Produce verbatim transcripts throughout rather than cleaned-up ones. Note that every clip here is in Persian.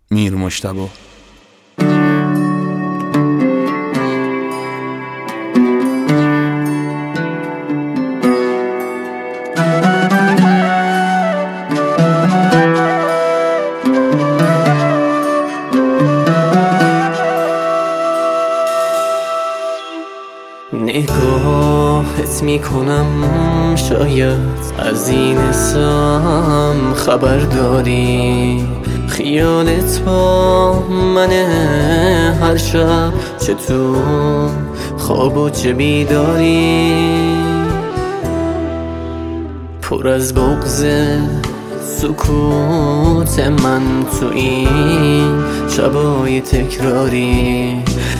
میر مجتبی. نگاهت میکنم شاید از این اسم خبر داری، خیالت با منه هر شب، چه تو خواب و چه بیداری، پر از بغضه سکوت من تو این شبای تکراری.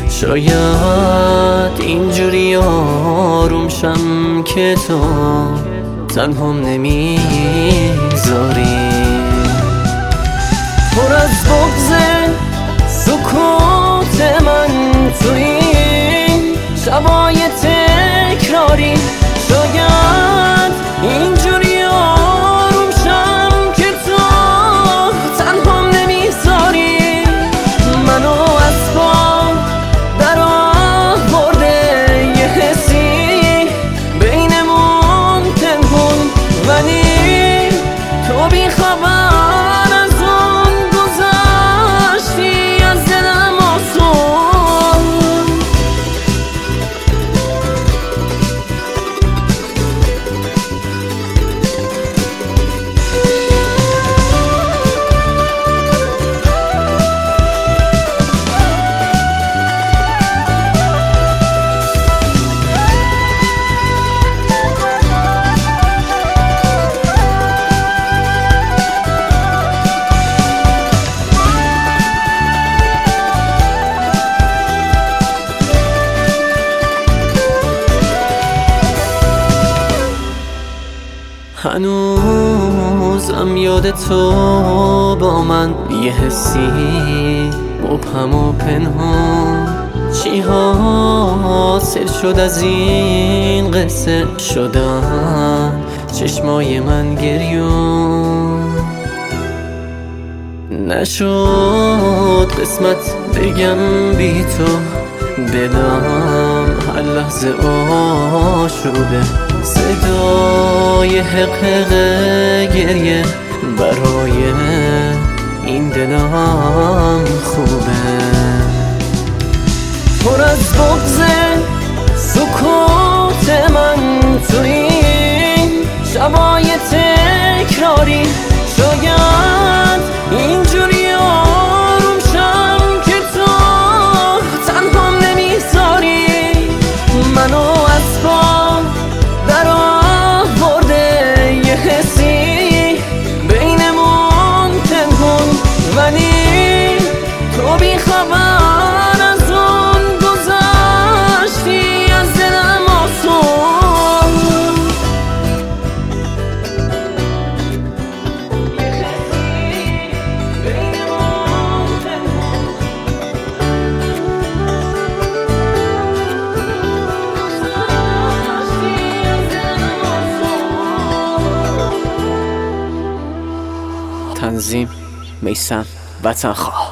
شاید اینجوری آروم شم که تو تنهام نمیذاری، پر از بغضه سکوت من تو این شبای تکراری. شاید اینجوری آروم شم که تو تنهام نمیذاری، منو از پا در آورده یه حسی بینمون تنهون، ولی تو بی خبر از اون گذشتی از دلم آسون. هنوزم یاد تو با من یه حسی مبهم و پنهان، چی حاصل شد از این قصه شدن چشمای من گریون، نشد قسمت بگم بی تو، دلم هر لحظه آشوبه، صدای حقق گریه برای این دلم خوبه، پر از بغض سکوت من تو این شبای تکراری. شاید اینجوری آروم شم که تو تنهام نمیذاری، منو از پا در آورده یه حسی بینمون تنهون، ولی تو بی خبر از اون گذشتی از دلم آسون. یه حسی بینمون تنهون، تنظیم میثم وطنخواه.